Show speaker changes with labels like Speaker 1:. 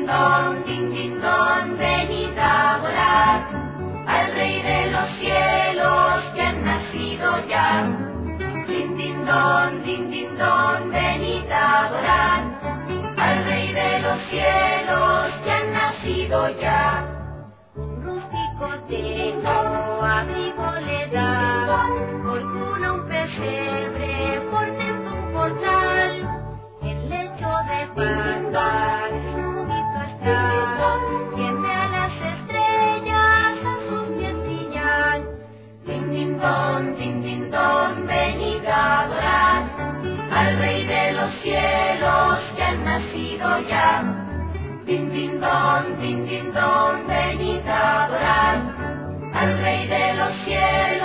Speaker 1: din don, venid a adorar al Rey de los cielos que ha nacido ya. Din don, venid a adorar al Rey de los cielos que ha nacido ya. Un rústico techo abrigo le da, por cuna un pesebre, por templo un portal, el lecho de paja desnudito está, quien ve a las estrellas a sus pies brillan. Din don, venid a adorar al Rey de los cielos que ha nacido ya. Din don, venid a adorar al Rey de los cielos.